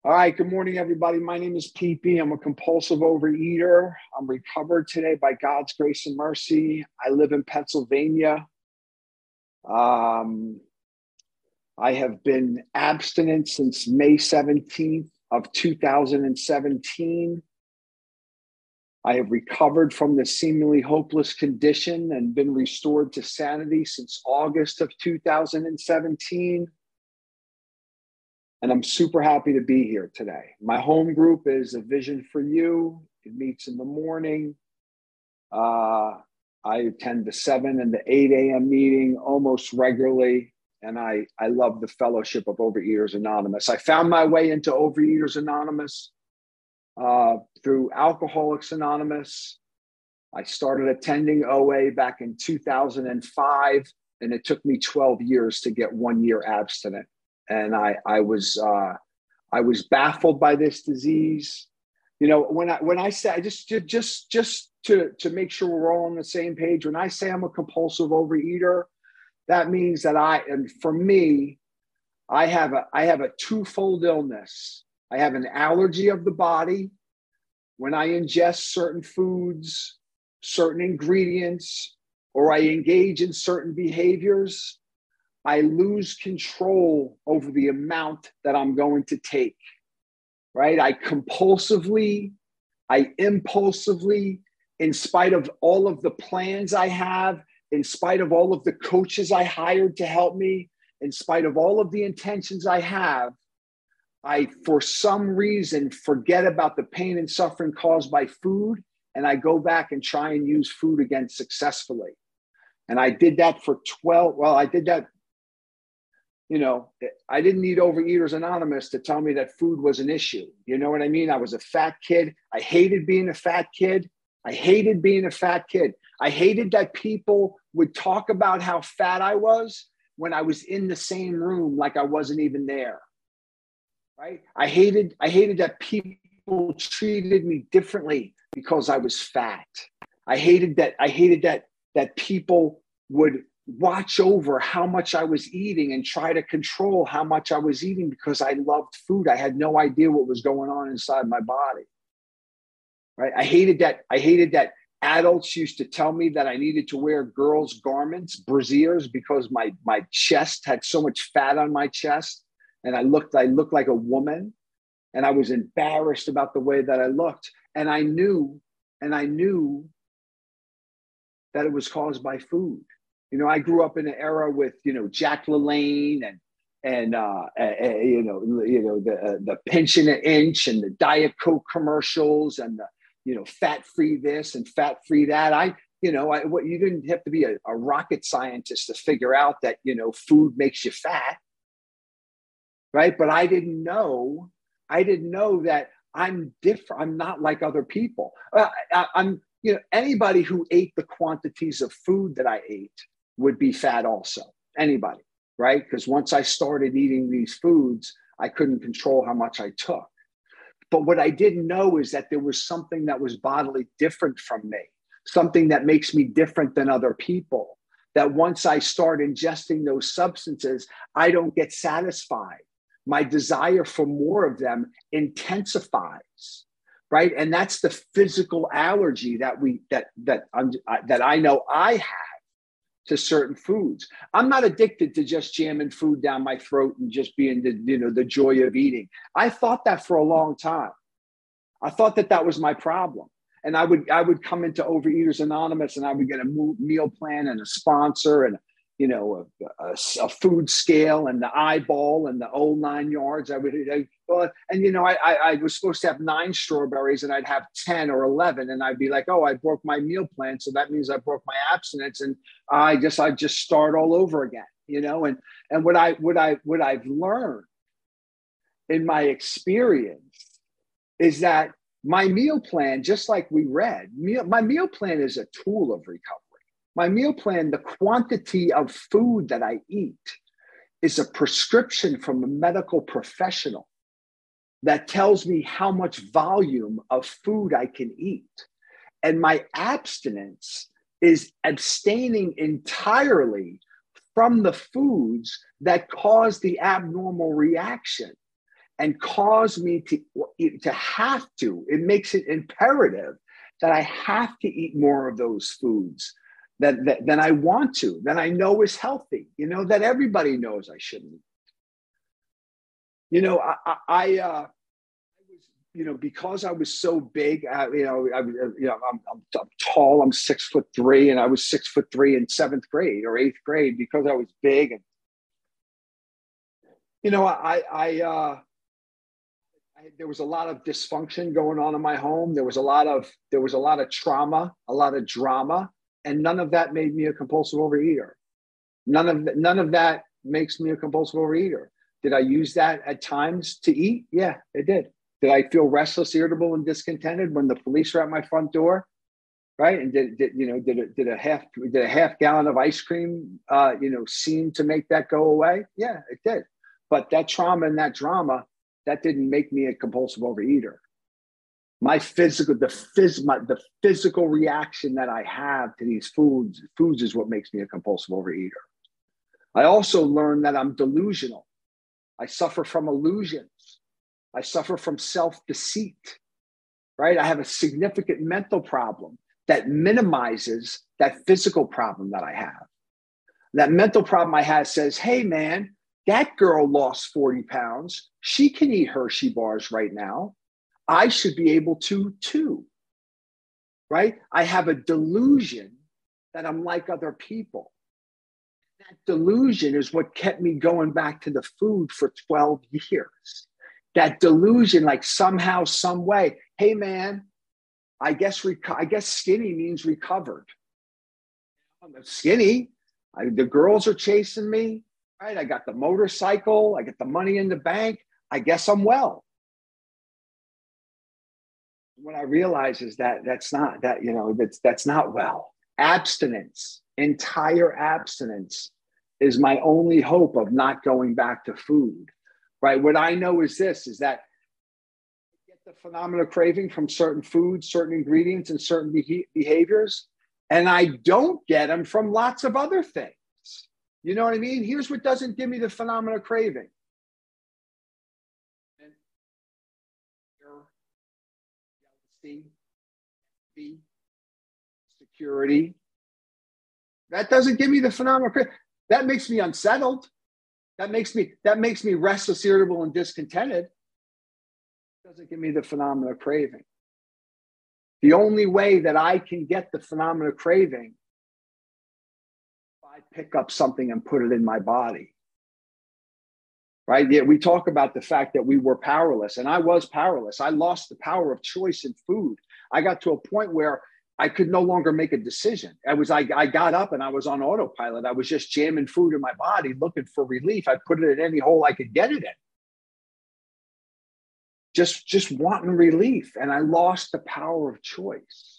All right, good morning, everybody. My name is PP. I'm a compulsive overeater. I'm recovered today by God's grace and mercy. I live in Pennsylvania. I have been abstinent since May 17th of 2017. I have recovered from this seemingly hopeless condition and been restored to sanity since August of 2017. And I'm super happy to be here today. My home group is A Vision for You. It meets in the morning. I attend the 7 and the 8 a.m. meeting almost regularly. And I love the fellowship of Overeaters Anonymous. I found my way into Overeaters Anonymous through Alcoholics Anonymous. I started attending OA back in 2005, and it took me 12 years to get 1 year abstinent. And I was baffled by this disease. You know, when I say just to make sure we're all on the same page, when I say I'm a compulsive overeater, that means that I have a twofold illness. I have an allergy of the body. When I ingest certain foods, certain ingredients, or I engage in certain behaviors, I lose control over the amount that I'm going to take, right? I impulsively, in spite of all of the plans I have, in spite of all of the coaches I hired to help me, in spite of all of the intentions I have, I, for some reason, forget about the pain and suffering caused by food, and I go back and try and use food again successfully. And I did that for you know, I didn't need Overeaters Anonymous to tell me that food was an issue. You know what I mean? I was a fat kid. I hated being a fat kid. I hated that people would talk about how fat I was when I was in the same room like I wasn't even there. Right? I hated that people treated me differently because I was fat. I hated that people would watch over how much I was eating and try to control how much I was eating because I loved food. I had no idea what was going on inside my body. Right? I hated that adults used to tell me that I needed to wear girls' garments, brasiers, because my chest had so much fat on my chest and I looked like a woman, and I was embarrassed about the way that I looked. And I knew that it was caused by food. You know, I grew up in an era with, you know, Jack LaLanne and the pinch and an inch and the Diet Coke commercials and the, you know, fat-free this and fat-free that. You didn't have to be a rocket scientist to figure out that, you know, food makes you fat, right? But I didn't know that I'm different. I'm not like other people. Anybody who ate the quantities of food that I ate would be fat also. Anybody, right? Because once I started eating these foods, I couldn't control how much I took. But what I didn't know is that there was something that was bodily different from me, something that makes me different than other people, that once I start ingesting those substances, I don't get satisfied. My desire for more of them intensifies, right? And that's the physical allergy that I know I have to certain foods. I'm not addicted to just jamming food down my throat and just being the joy of eating. I thought that for a long time. I thought that was my problem. And I would come into Overeaters Anonymous and I would get a meal plan and a sponsor and, you know, a food scale and the eyeball and the whole 9 yards. I was supposed to have 9 strawberries and I'd have 10 or 11. And I'd be like, oh, I broke my meal plan. So that means I broke my abstinence. And I just start all over again, you know? And what I've learned in my experience is that my meal plan, just like we read, my meal plan is a tool of recovery. My meal plan, the quantity of food that I eat, is a prescription from a medical professional that tells me how much volume of food I can eat. And my abstinence is abstaining entirely from the foods that cause the abnormal reaction. and cause me to have to. It makes it imperative that I have to eat more of those foods than I want to, than I know is healthy, that everybody knows I shouldn't eat. I because I was so big, I'm tall. I'm 6'3", and I was 6'3" in 7th grade or 8th grade because I was big. And there was a lot of dysfunction going on in my home. There was a lot of trauma, a lot of drama, and none of that made me a compulsive overeater. None of that makes me a compulsive overeater. Did I use that at times to eat? Yeah, it did. Did I feel restless, irritable, and discontented when the police were at my front door? Right? And did a half gallon of ice cream, seem to make that go away? Yeah, it did. But that trauma and that drama, that didn't make me a compulsive overeater. The physical reaction that I have to these foods is what makes me a compulsive overeater. I also learned that I'm delusional. I suffer from illusions. I suffer from self-deceit, right? I have a significant mental problem that minimizes that physical problem that I have. That mental problem I have says, hey, man, that girl lost 40 pounds. She can eat Hershey bars right now. I should be able to too, right? I have a delusion that I'm like other people. That delusion is what kept me going back to the food for 12 years. That delusion, like somehow, some way, hey, man, I guess skinny means recovered. I'm skinny. The girls are chasing me, right? I got the motorcycle. I get the money in the bank. I guess I'm well. What I realize is that's not well. Abstinence, entire abstinence, is my only hope of not going back to food, right? What I know is that I get the phenomenal craving from certain foods, certain ingredients, and certain behaviors, and I don't get them from lots of other things. You know what I mean? Here's what doesn't give me the phenomenal craving. Jealousy, security. That doesn't give me the phenomenal craving. That makes me unsettled. That makes me restless, irritable, and discontented. It doesn't give me the phenomenal craving. The only way that I can get the phenomenal craving, if I pick up something and put it in my body. Right? Yeah, we talk about the fact that we were powerless, and I was powerless. I lost the power of choice in food. I got to a point where I could no longer make a decision. I got up and I was on autopilot. I was just jamming food in my body, looking for relief. I put it in any hole I could get it in. Just wanting relief. And I lost the power of choice.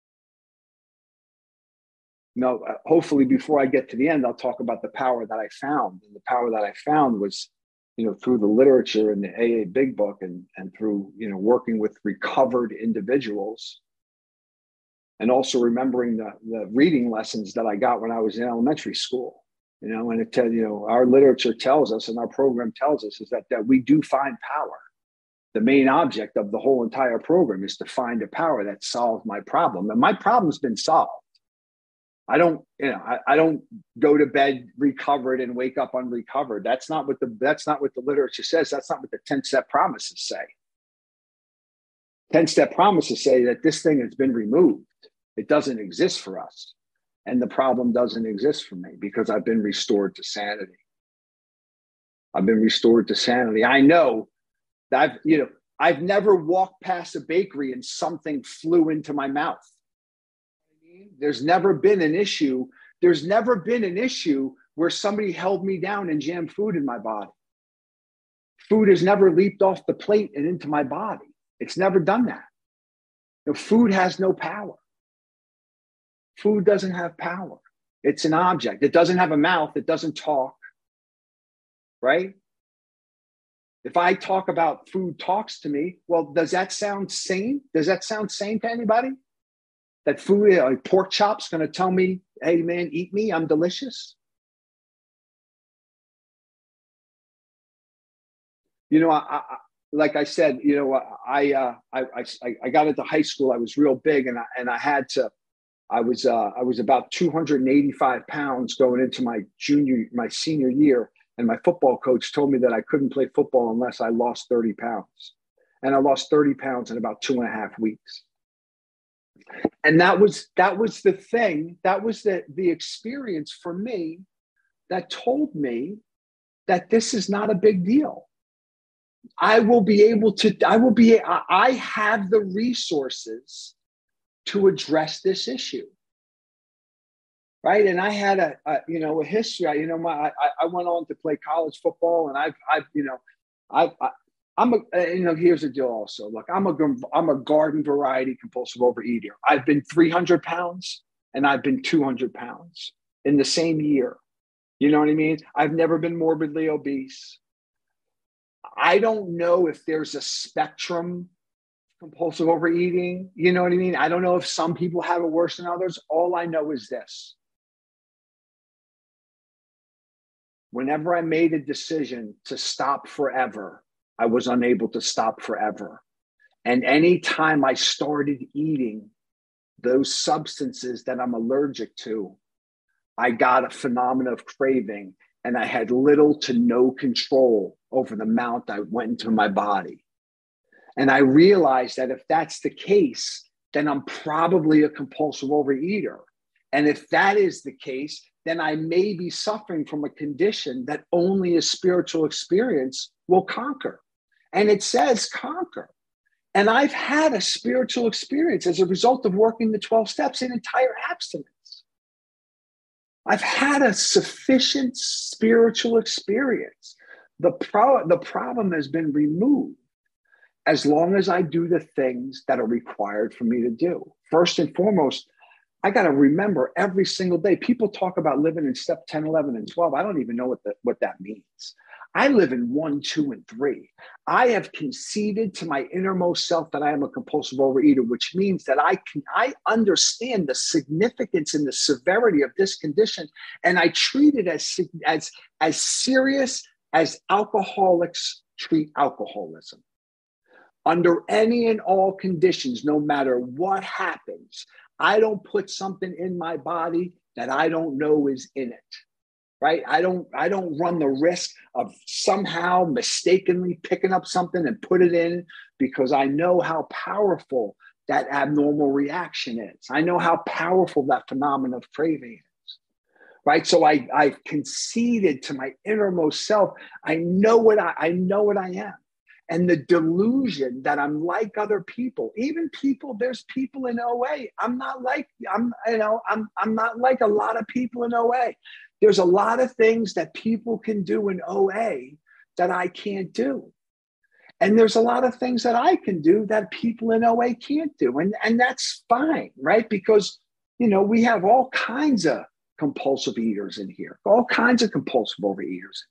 Now, hopefully before I get to the end, I'll talk about the power that I found. And the power that I found was, through the literature and the AA Big Book and through, working with recovered individuals. And also remembering the reading lessons that I got when I was in elementary school, and our literature tells us and our program tells us is that we do find power. The main object of the whole entire program is to find a power that solves my problem. And my problem's been solved. I don't go to bed recovered and wake up unrecovered. That's not what the literature says. That's not what the 10-step promises say. 10-step promises say that this thing has been removed. It doesn't exist for us. And the problem doesn't exist for me because I've been restored to sanity. I've been restored to sanity. I know that I've never walked past a bakery and something flew into my mouth. There's never been an issue. There's never been an issue where somebody held me down and jammed food in my body. Food has never leaped off the plate and into my body. It's never done that. Food has no power. Food doesn't have power. It's an object. It doesn't have a mouth. It doesn't talk, right? If I talk about food talks to me, well, does that sound sane? Does that sound sane to anybody? That food, like pork chops, going to tell me, hey, man, eat me. I'm delicious. Like I said, I got into high school. I was real big, and I had to. I was about 285 pounds going into my senior year, and my football coach told me that I couldn't play football unless I lost 30 pounds, and I lost 30 pounds in about 2.5 weeks. And that was the thing. That was the experience for me that told me that this is not a big deal. I have the resources to address this issue. Right. And I had a history. I went on to play college football, and here's the deal also. Look, I'm a garden variety compulsive overeater. I've been 300 pounds and I've been 200 pounds in the same year. You know what I mean? I've never been morbidly obese. I don't know if there's a spectrum compulsive overeating. You know what I mean? I don't know if some people have it worse than others. All I know is this. Whenever I made a decision to stop forever, I was unable to stop forever. And anytime I started eating those substances that I'm allergic to, I got a phenomenon of craving, and I had little to no control over the amount that went into my body. And I realized that if that's the case, then I'm probably a compulsive overeater. And if that is the case, then I may be suffering from a condition that only a spiritual experience will conquer. And it says conquer. And I've had a spiritual experience as a result of working the 12 steps in entire abstinence. I've had a sufficient spiritual experience. The problem has been removed as long as I do the things that are required for me to do. First and foremost, I got to remember every single day. People talk about living in step 10, 11, and 12. I don't even know what that means. I live in 1, 2, and 3. I have conceded to my innermost self that I am a compulsive overeater, which means that I understand the significance and the severity of this condition, and I treat it as serious as alcoholics treat alcoholism. Under any and all conditions, no matter what happens, I don't put something in my body that I don't know is in it, right? I don't run the risk of somehow mistakenly picking up something and put it in, because I know how powerful that abnormal reaction is. I know how powerful that phenomenon of craving is, right? So I've conceded to my innermost self. I know what I am. And the delusion that I'm like other people, even people, there's people in OA. I'm not like a lot of people in OA. There's a lot of things that people can do in OA that I can't do. And there's a lot of things that I can do that people in OA can't do. And that's fine, right? Because, we have all kinds of compulsive eaters in here, all kinds of compulsive overeaters in here.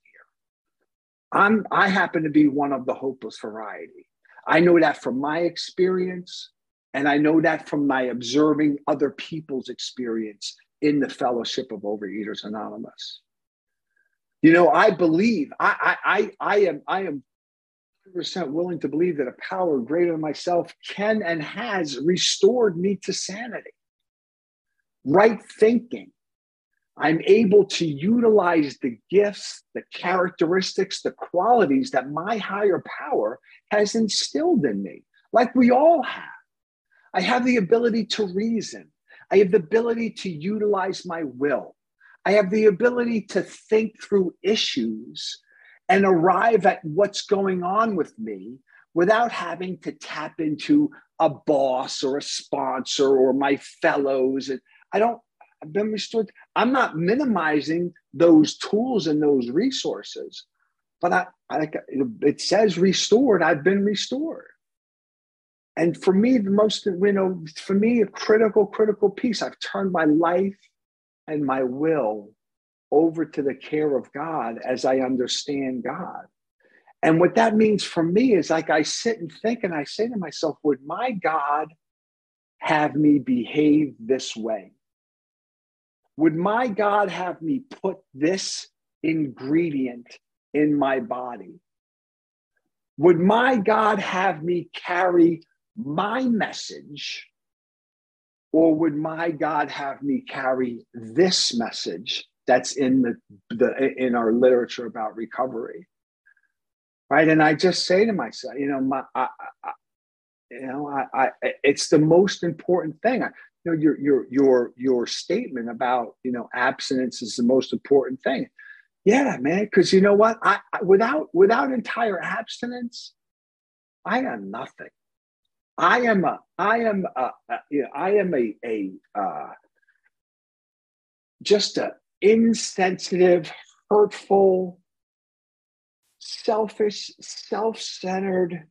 I happen to be one of the hopeless variety. I know that from my experience, and I know that from my observing other people's experience in the Fellowship of Overeaters Anonymous. I believe I am 100% willing to believe that a power greater than myself can and has restored me to sanity, right thinking. I'm able to utilize the gifts, the characteristics, the qualities that my higher power has instilled in me, like we all have. I have the ability to reason. I have the ability to utilize my will. I have the ability to think through issues and arrive at what's going on with me without having to tap into a boss or a sponsor or my fellows. I've been restored. I'm not minimizing those tools and those resources, but it says restored. I've been restored. And for me, a critical piece, I've turned my life and my will over to the care of God as I understand God. And what that means for me is, like, I sit and think and I say to myself, would my God have me behave this way? Would my God have me put this ingredient in my body? Would my God have me carry my message, or would my God have me carry this message that's in in our literature about recovery? Right. And I just say to myself, it's the most important thing. Your statement about, abstinence is the most important thing. Yeah, man. Because you know what? Without entire abstinence, I am nothing. I am just a insensitive, hurtful, selfish, self-centered,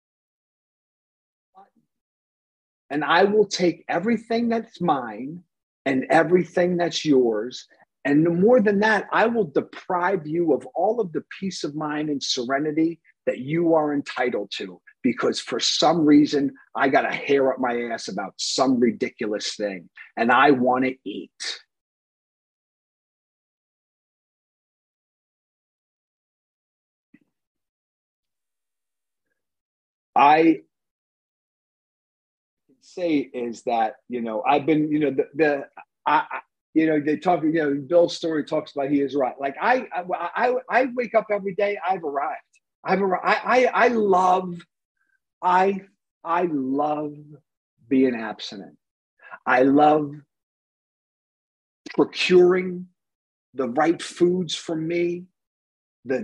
and I will take everything that's mine and everything that's yours. And more than that, I will deprive you of all of the peace of mind and serenity that you are entitled to, because for some reason, I got a hair up my ass about some ridiculous thing and I want to eat. I can say is that, I've been, they talk, Bill's story talks about he is right. Like I wake up every day, I've arrived. I love being abstinent. I love procuring the right foods for me, the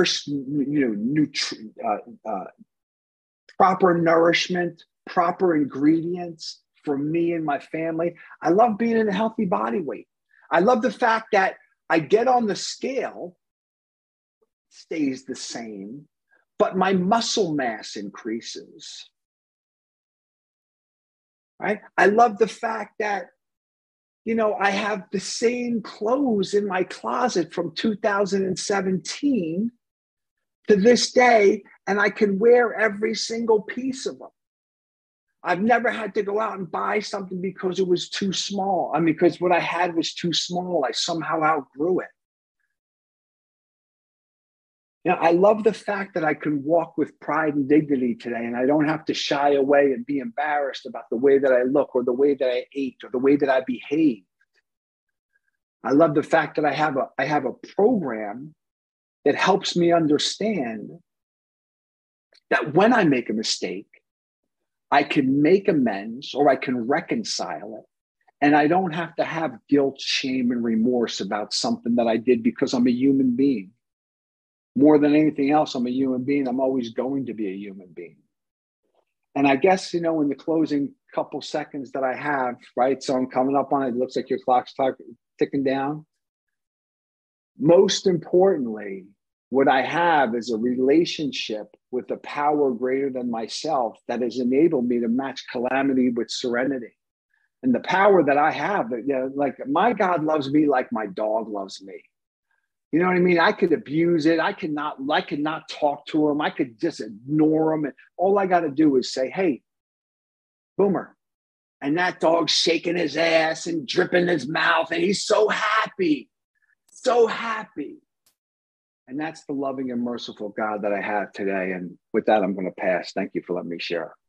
proper nourishment, proper ingredients for me and my family. I love being in a healthy body weight. I love the fact that I get on the scale, stays the same, but my muscle mass increases. Right? I love the fact that, I have the same clothes in my closet from 2017 to this day, and I can wear every single piece of them. I've never had to go out and buy something because it was too small. Because what I had was too small. I somehow outgrew it. I love the fact that I can walk with pride and dignity today, and I don't have to shy away and be embarrassed about the way that I look or the way that I ate or the way that I behave. I love the fact that I have a program that helps me understand that when I make a mistake, I can make amends or I can reconcile it. And I don't have to have guilt, shame, and remorse about something that I did, because I'm a human being. More than anything else, I'm a human being. I'm always going to be a human being. And I guess, in the closing couple seconds that I have, right? So I'm coming up on it. It looks like your clock's ticking down. Most importantly, what I have is a relationship with a power greater than myself that has enabled me to match calamity with serenity. And the power that I have, like my God loves me like my dog loves me. You know what I mean? I could abuse it. I could not talk to him. I could just ignore him. And all I got to do is say, hey, Boomer. And that dog's shaking his ass and dripping his mouth. And he's so happy. So happy. And that's the loving and merciful God that I have today. And with that, I'm going to pass. Thank you for letting me share.